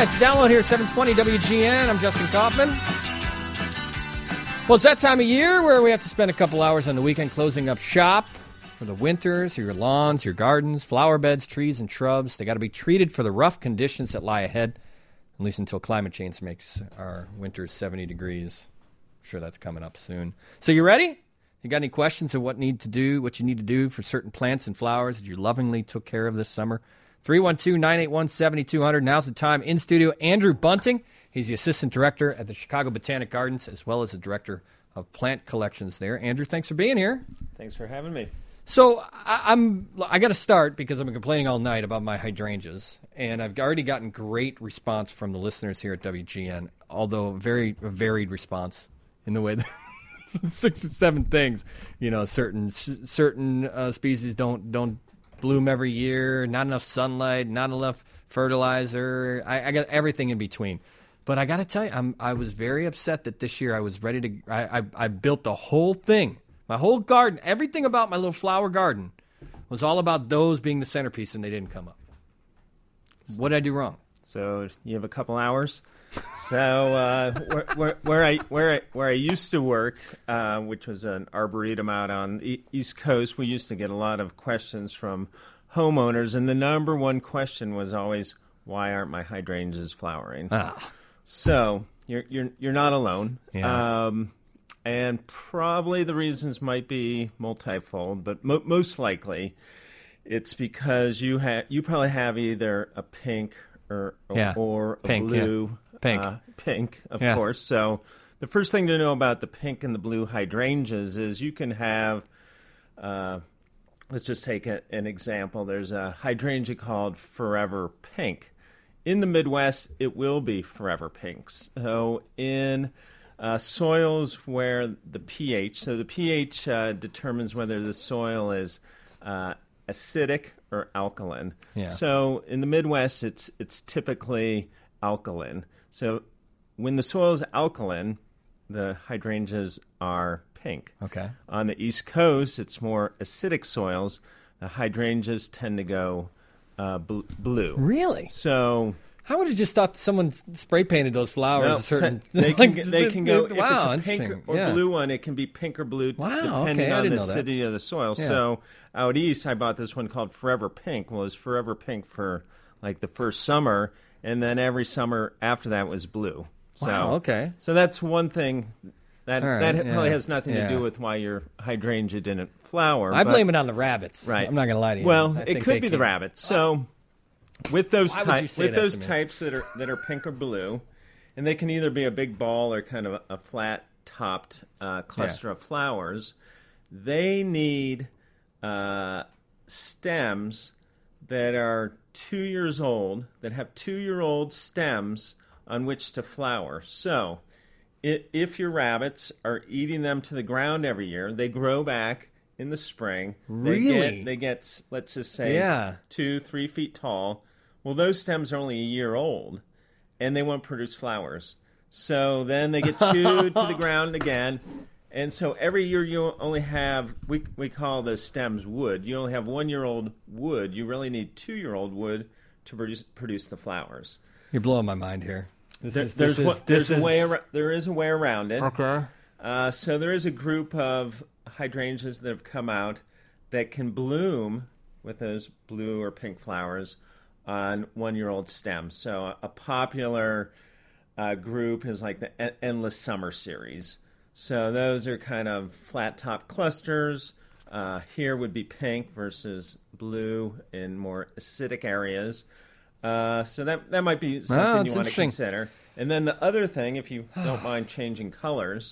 It's Download here, 720 WGN. I'm Justin Kaufman. Well, it's that time of year where we have to spend a couple hours on the weekend closing up shop for the winters, your lawns, your gardens, flower beds, trees, and shrubs. They got to be treated for the rough conditions that lie ahead, at least until climate change makes our winters 70 degrees. I'm sure that's coming up soon. So you ready? You got any questions of what you need to do for certain plants and flowers that you lovingly took care of this summer? 312-981-7200. Now's the time. In studio, Andrew Bunting. He's the assistant director at the Chicago Botanic Gardens, as well as the director of plant collections there. Andrew, thanks for being here. Thanks for having me. So I got to start because I've been complaining all night about my hydrangeas, and I've already gotten great response from the listeners here at WGN, although very varied response in the way that 6 or 7 things. You know, certain species don't bloom every year, not enough sunlight, not enough fertilizer. I got everything in between. But I got to tell you, I was very upset that this year I was ready to I built the whole thing. My whole garden, everything about my little flower garden was all about those being the centerpiece, and they didn't come up. What did I do wrong? So you have a couple hours. So where I used to work, which was an arboretum out on the East Coast, we used to get a lot of questions from homeowners, and the number one question was always, "Why aren't my hydrangeas flowering?" So you're not alone. Yeah. And probably the reasons might be multifold, but most likely it's because you probably have either a pink or a pink, blue. Yeah. Pink, of course. So the first thing to know about the pink and the blue hydrangeas is you can have, let's just take an example. There's a hydrangea called Forever Pink. In the Midwest, it will be Forever Pinks. So in soils where the pH determines whether the soil is acidic or alkaline. Yeah. So in the Midwest, it's typically alkaline. So when the soil is alkaline, the hydrangeas are pink. Okay. On the East Coast, it's more acidic soils. The hydrangeas tend to go blue. Really? So I would have just thought someone spray painted those flowers a certain. They can go. If Wow, it's a pink interesting. or blue one, it can be pink or blue Wow, depending okay, I on didn't the know that. acidity of the soil. Yeah. So out east, I bought this one called Forever Pink. Well, it was Forever Pink for like the first summer, and then every summer after that was blue. So, Wow, okay. So that's one thing that All right, probably has nothing to yeah. do with why your hydrangea didn't flower. I but- blame it on the rabbits. Right. I'm not going to lie to you. Well, I it think could they be the came- rabbits. So with those Why would you say that to me? types that are pink or blue, and they can either be a big ball or kind of a flat topped cluster of flowers, they need stems that are 2 years old, that have 2-year-old stems on which to flower. So if your rabbits are eating them to the ground every year, they grow back in the spring. Really? They get let's just say, 2-3 feet tall. Well, those stems are only a year old, and they won't produce flowers. So then they get chewed to the ground again. And so every year you only have, we call those stems wood. You only have 1-year-old wood. You really need 2-year-old wood to produce the flowers. You're blowing my mind here. There is a way around it. Okay. So there is a group of hydrangeas that have come out that can bloom with those blue or pink flowers on 1-year-old stems. So a popular group is like the Endless Summer series. So those are kind of flat-top clusters. Here would be pink versus blue in more acidic areas. So that might be something you want to consider. And then the other thing, if you don't mind changing colors,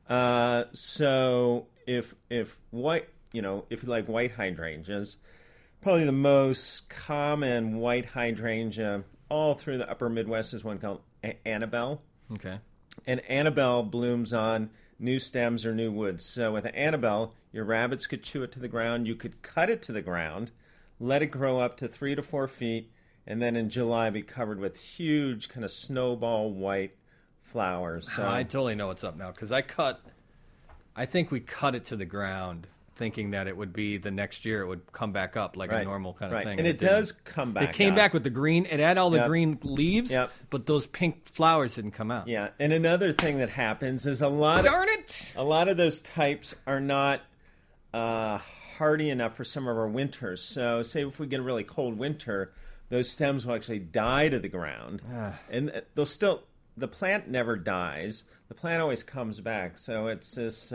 so if white, if you like white hydrangeas, probably the most common white hydrangea all through the upper Midwest is one called Annabelle. Okay. And Annabelle blooms on new stems or new woods. So with Annabelle, your rabbits could chew it to the ground. You could cut it to the ground, let it grow up to 3 to 4 feet, and then in July be covered with huge kind of snowball white flowers. So I totally know what's up now because I think we cut it to the ground thinking that it would be the next year it would come back up like a normal kind of thing. And it does come back. It came back with the green. It had all the green leaves, but those pink flowers didn't come out. Yeah, and another thing that happens is a lot of those types are not hardy enough for some of our winters. So say if we get a really cold winter, those stems will actually die to the ground. And they'll still, the plant never dies. The plant always comes back. So it's this,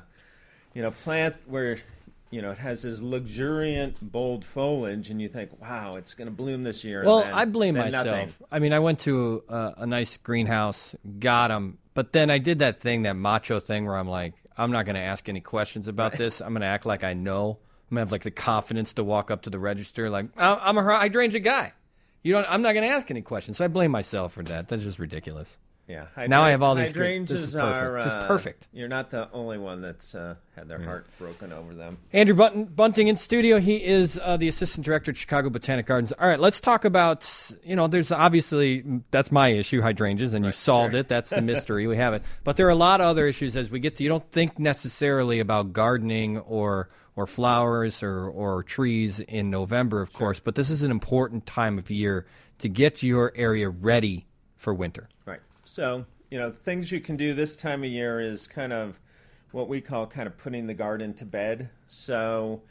plant where, it has this luxuriant, bold foliage, and you think, wow, it's going to bloom this year. Well, and then, I blame myself. Nothing. I mean, I went to a nice greenhouse, got them, but then I did that macho thing where I'm like, I'm not going to ask any questions about this. I'm going to act like I know. I'm going to have like the confidence to walk up to the register like, I'm a hydrangea guy. I'm not going to ask any questions. So I blame myself for that. That's just ridiculous. Yeah. Now I have all these hydrangeas. This is perfect. Are just perfect. You're not the only one that's had their heart broken over them. Andrew Bunting in studio. He is the assistant director at Chicago Botanic Gardens. All right, let's talk about, there's obviously, that's my issue, hydrangeas, and you solved it. That's the mystery. We have it. But there are a lot of other issues as we get to, you don't think necessarily about gardening or flowers or trees in November, of course, but this is an important time of year to get your area ready for winter. Right. So, things you can do this time of year is kind of what we call kind of putting the garden to bed. So,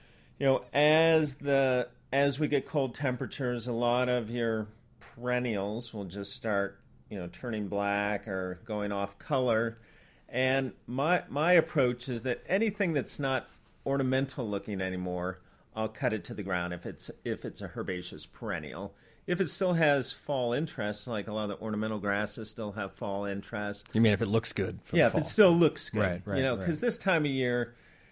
as we get cold temperatures, a lot of your perennials will just start, turning black or going off color. And my approach is that anything that's not ornamental looking anymore, I'll cut it to the ground if it's a herbaceous perennial. If it still has fall interest, like a lot of the ornamental grasses still have fall interest. You mean if it looks good for the fall? Yeah, if it still looks good. Right. Because this time of year,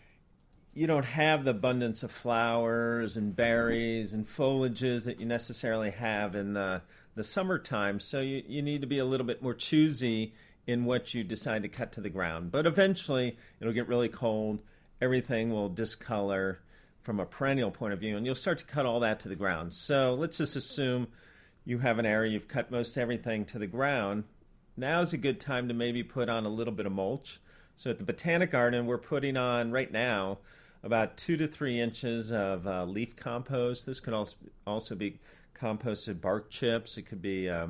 you don't have the abundance of flowers and berries and foliages that you necessarily have in the summertime. So you need to be a little bit more choosy in what you decide to cut to the ground. But eventually, it'll get really cold. Everything will discolor from a perennial point of view, and you'll start to cut all that to the ground. So let's just assume you have an area, you've cut most everything to the ground. Now's a good time to maybe put on a little bit of mulch. So at the Botanic Garden, we're putting on right now about 2 to 3 inches of leaf compost. This could also be composted bark chips. It could be a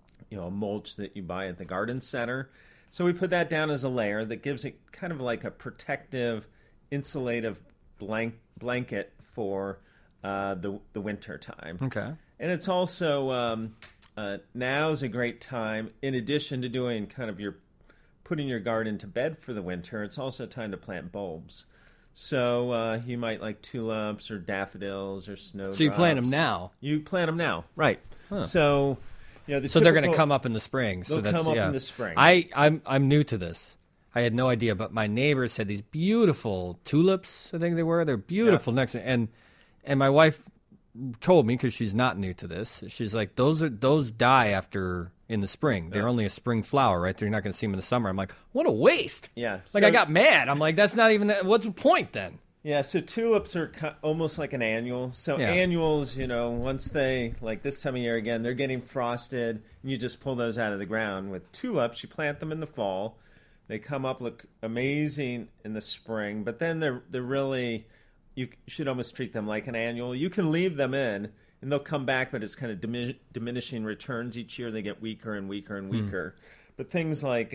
mulch that you buy at the garden center. So we put that down as a layer that gives it kind of like a protective, insulative blanket for the winter time. Okay. And it's also now's a great time, in addition to doing kind of putting your garden to bed for the winter, it's also time to plant bulbs. So you might like tulips or daffodils or snowdrops. So you plant them now? You plant them now, right. Huh. So they're going to come up in the spring. They'll come up in the spring. I'm new to this. I had no idea, but my neighbors had these beautiful tulips, I think they were. They're beautiful next to me. And my wife told me, because she's not new to this, she's like, those die after in the spring. They're only a spring flower, right? They're not going to see them in the summer. I'm like, what a waste. Yeah. I got mad. I'm like, that's not even that. What's the point then? Yeah, so tulips are almost like an annual. So annuals, once they, like this time of year again, they're getting frosted, and you just pull those out of the ground. With tulips, you plant them in the fall. They come up, look amazing in the spring, but then they're really, you should almost treat them like an annual. You can leave them in, and they'll come back, but it's kind of diminishing returns each year. They get weaker and weaker and weaker. But things like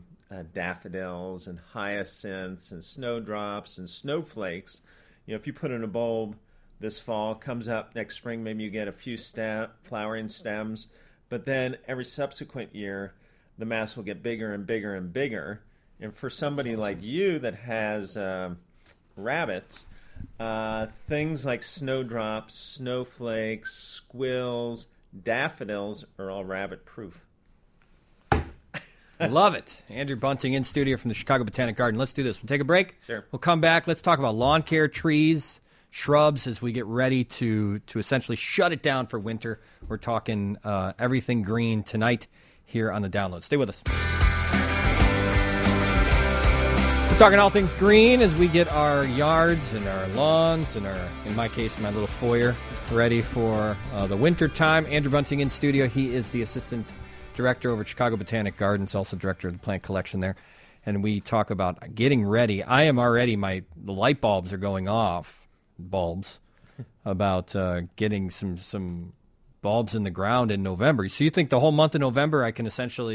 daffodils and hyacinths and snowdrops and snowflakes, if you put in a bulb this fall, comes up next spring, maybe you get a few flowering stems, but then every subsequent year, the mass will get bigger and bigger and bigger. And for somebody like you that has rabbits, things like snowdrops, snowflakes, squills, daffodils are all rabbit-proof. I love it. Andrew Bunting in studio from the Chicago Botanic Garden. Let's do this. We'll take a break. Sure. We'll come back. Let's talk about lawn care, trees, shrubs as we get ready to essentially shut it down for winter. We're talking everything green tonight here on the Download. Stay with us. We're talking all things green as we get our yards and our lawns and in my case, my little foyer ready for the winter time. Andrew Bunting in studio. He is the assistant director over at Chicago Botanic Gardens, also director of the plant collection there. and we talk about getting ready. I am already, the light bulbs are going off, about getting some bulbs in the ground in November. So you think the whole month of November I can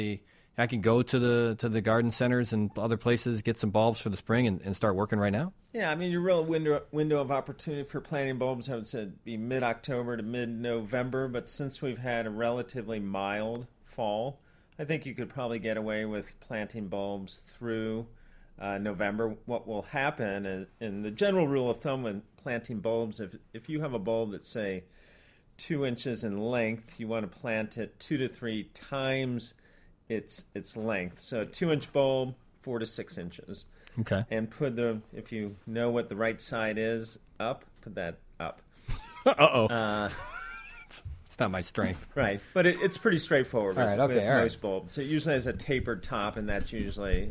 go to the garden centers and other places, get some bulbs for the spring and start working right now? Yeah, I mean, your real window of opportunity for planting bulbs, I would say, be mid-October to mid-November. But since we've had a relatively mild fall, I think you could probably get away with planting bulbs through November. What will happen is, in the general rule of thumb when planting bulbs, if you have a bulb that's, say, 2 inches in length, you want to plant it 2 to 3 times its length. So a 2-inch bulb, 4 to 6 inches. Okay. And if you know what the right side is, put that up. Uh-oh. It's not my strength. Right. But it's pretty straightforward with most bulbs. So it usually has a tapered top, and that's usually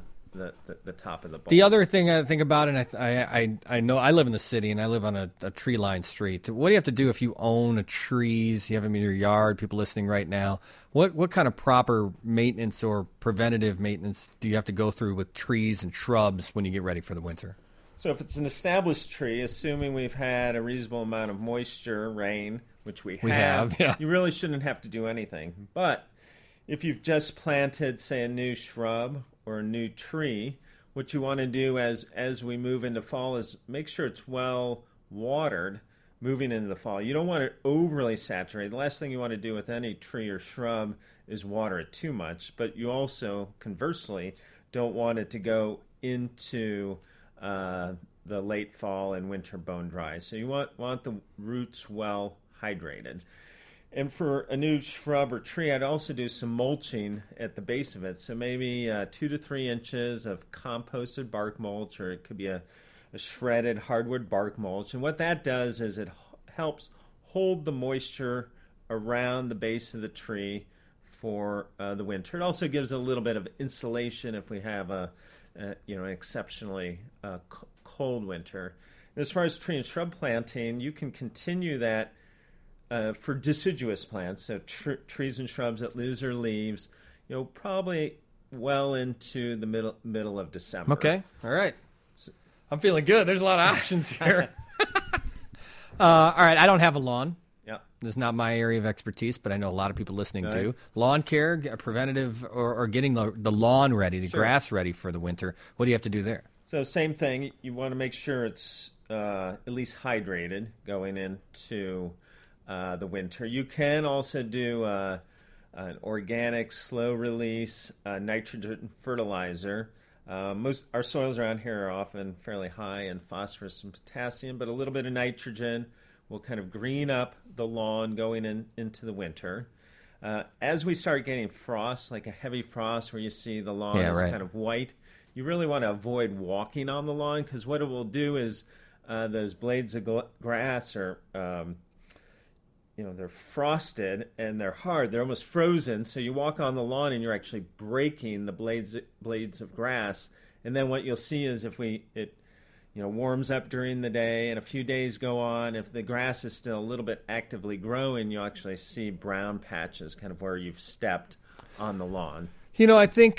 the top of the bulb. The other thing I think about, and I know I live in the city and I live on a tree-lined street. What do you have to do if you own trees? You have them in your yard. People listening right now, what kind of proper maintenance or preventative maintenance do you have to go through with trees and shrubs when you get ready for the winter? So if it's an established tree, assuming we've had a reasonable amount of moisture, rain, which we have, yeah. You really shouldn't have to do anything. But if you've just planted, say, a new shrub or a new tree, what you want to do as we move into fall is make sure it's well watered moving into the fall. You don't want it overly saturated. The last thing you want to do with any tree or shrub is water it too much, but you also, conversely, don't want it to go into the late fall and winter bone dry. So you want the roots well hydrated. And for a new shrub or tree, I'd also do some mulching at the base of it. So maybe 2 to 3 inches of composted bark mulch, or it could be a shredded hardwood bark mulch. And what that does is it helps hold the moisture around the base of the tree for the winter. It also gives a little bit of insulation if we have an exceptionally cold winter. And as far as tree and shrub planting, you can continue that for deciduous plants, so trees and shrubs that lose their leaves, probably well into the middle of December. Okay, all right. I'm feeling good. There's a lot of options here. All right, I don't have a lawn. Yeah, this is not my area of expertise, but I know a lot of people listening do. Lawn care, preventative, or getting the lawn ready, the grass ready for the winter. What do you have to do there? So same thing. You want to make sure it's at least hydrated going into the winter. You can also do an organic slow release nitrogen fertilizer. Most our soils around here are often fairly high in phosphorus and potassium, but a little bit of nitrogen will kind of green up the lawn going into the winter. As we start getting frost, like a heavy frost where you see the lawn is kind of white, you really want to avoid walking on the lawn, because what it will do is those blades of grass are they're frosted and they're hard. They're almost frozen. So you walk on the lawn and you're actually breaking the blades of grass. And then what you'll see is if it warms up during the day and a few days go on, if the grass is still a little bit actively growing, you'll actually see brown patches, kind of where you've stepped on the lawn. I think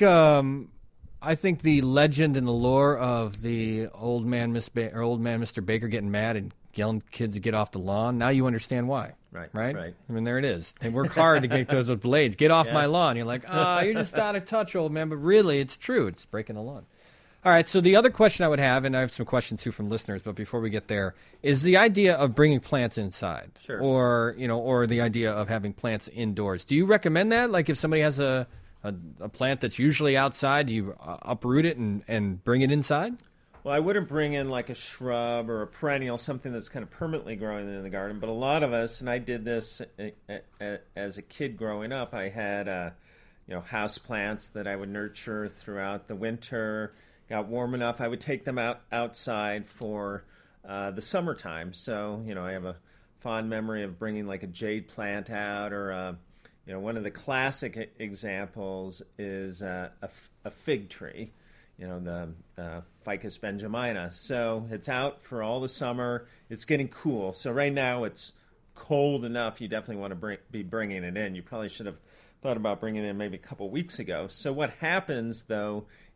the legend and the lore of the old man Mr. Baker getting mad and yelling kids to get off the lawn. Now you understand why. Right? I mean, there it is. They work hard to make those blades. Get off my lawn. You're like, you're just out of touch, old man. But really, it's true. It's breaking the lawn. All right, so the other question I would have, and I have some questions too from listeners, but before we get there, is the idea of bringing plants inside. Sure. Or the idea of having plants indoors. Do you recommend that? Like if somebody has a plant that's usually outside, do you uproot it and bring it inside? Well, I wouldn't bring in like a shrub or a perennial, something that's kind of permanently growing in the garden. But a lot of us, and I did this as a kid growing up, I had house plants that I would nurture throughout the winter. Got warm enough, I would take them outside for the summertime. So, I have a fond memory of bringing like a jade plant out, or one of the classic examples is a fig tree. The Ficus benjamina. So it's out for all the summer. It's getting cool. So right now it's cold enough. You definitely want to be bringing it in. You probably should have thought about bringing it in maybe a couple weeks ago. So what happens, though,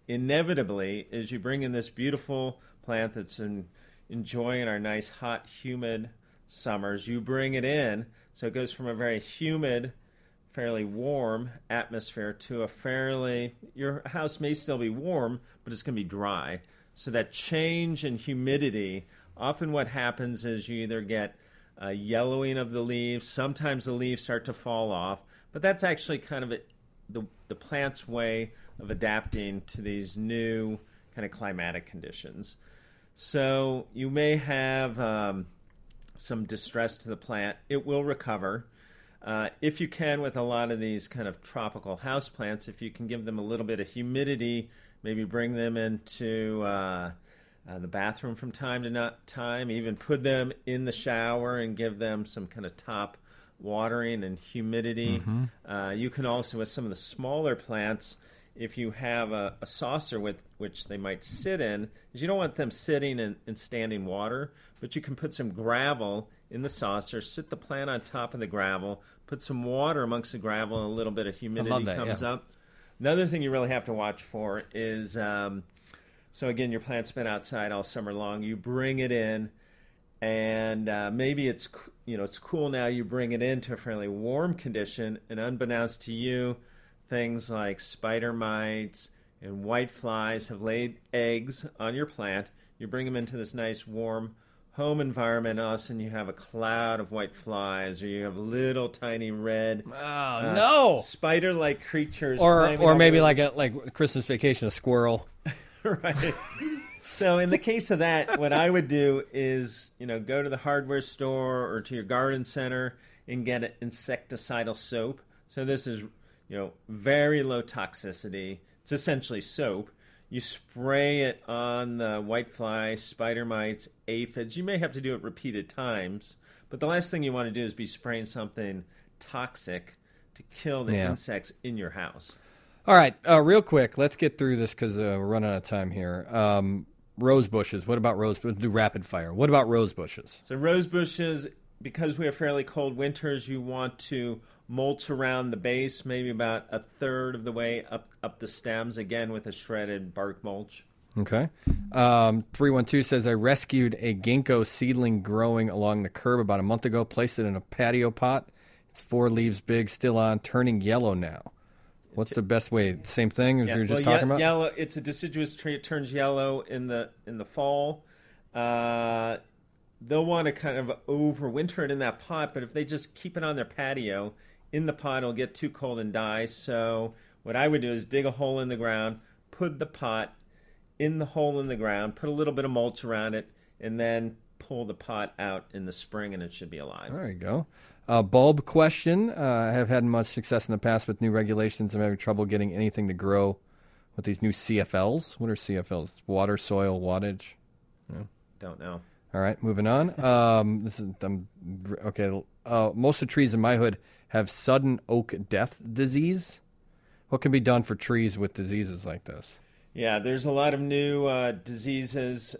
inevitably, as you bring in this beautiful plant that's enjoying our nice, hot, humid summers, you bring it in, so it goes from a very humid, fairly warm atmosphere to your house may still be warm, but it's going to be dry. So that change in humidity, often what happens is you either get a yellowing of the leaves, sometimes the leaves start to fall off, but that's actually kind of the plant's way of adapting to these new kind of climatic conditions. So you may have some distress to the plant. It will recover. If you can, with a lot of these kind of tropical houseplants, if you can give them a little bit of humidity, maybe bring them into the bathroom from time to time, even put them in the shower and give them some kind of top watering and humidity. You can also, with some of the smaller plants, if you have a saucer with which they might sit in, is you don't want them sitting in standing water, but you can put some gravel in the saucer, sit the plant on top of the gravel, put some water amongst the gravel, and a little bit of humidity comes up. Another thing you really have to watch for is, so again, your plant's been outside all summer long. You bring it in, and maybe it's cool now. You bring it into a fairly warm condition, and unbeknownst to you, things like spider mites and white flies have laid eggs on your plant. You bring them into this nice warm home environment, all of a sudden you have a cloud of white flies, or you have little tiny red spider-like creatures, or maybe like Christmas Vacation, a squirrel. Right. So in the case of that, what I would do is go to the hardware store or to your garden center and get an insecticidal soap. So this is very low toxicity. It's essentially soap. You spray it on the whitefly, spider mites, aphids. You may have to do it repeated times, but the last thing you want to do is be spraying something toxic to kill the insects in your house. All right, real quick, let's get through this because we're running out of time here. Rose bushes. What about rose bushes? Do rapid fire. What about rose bushes? So rose bushes, because we have fairly cold winters, you want to mulch around the base, maybe about a third of the way up the stems, again with a shredded bark mulch. Okay. 312 says, I rescued a ginkgo seedling growing along the curb about a month ago, placed it in a patio pot. It's 4 leaves big, still on, turning yellow now. What's the best way? Same thing as you were just talking about? Yellow. It's a deciduous tree. It turns yellow in the fall. They'll want to kind of overwinter it in that pot, but if they just keep it on their patio, in the pot it'll get too cold and die. So what I would do is dig a hole in the ground, put the pot in the hole in the ground, put a little bit of mulch around it, and then pull the pot out in the spring, and it should be alive. There you go. Bulb question. I have had much success in the past with new regulations. I'm having trouble getting anything to grow with these new CFLs. What are CFLs? Water, soil, wattage? No. Don't know. All right, moving on. Okay. Most of the trees in my hood have sudden oak death disease. What can be done for trees with diseases like this? Yeah, there's a lot of new diseases,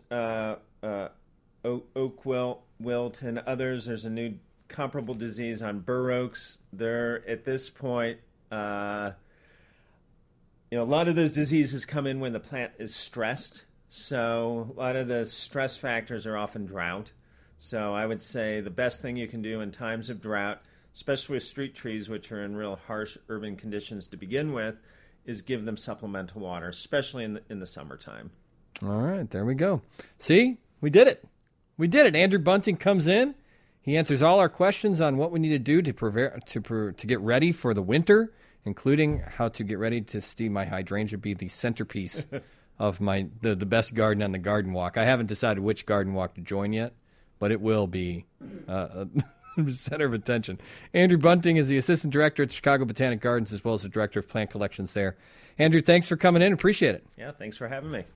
oak wilt and others. There's a new comparable disease on bur oaks. They're, at this point, a lot of those diseases come in when the plant is stressed. So a lot of the stress factors are often drought. So I would say the best thing you can do in times of drought, especially with street trees, which are in real harsh urban conditions to begin with, is give them supplemental water, especially in the summertime. All right, there we go. See, we did it. We did it. Andrew Bunting comes in. He answers all our questions on what we need to do to get ready for the winter, including how to get ready to see my hydrangea be the centerpiece of the best garden on the garden walk. I haven't decided which garden walk to join yet, but it will be the center of attention. Andrew Bunting is the assistant director at Chicago Botanic Gardens, as well as the director of plant collections there. Andrew, thanks for coming in. Appreciate it. Yeah, thanks for having me.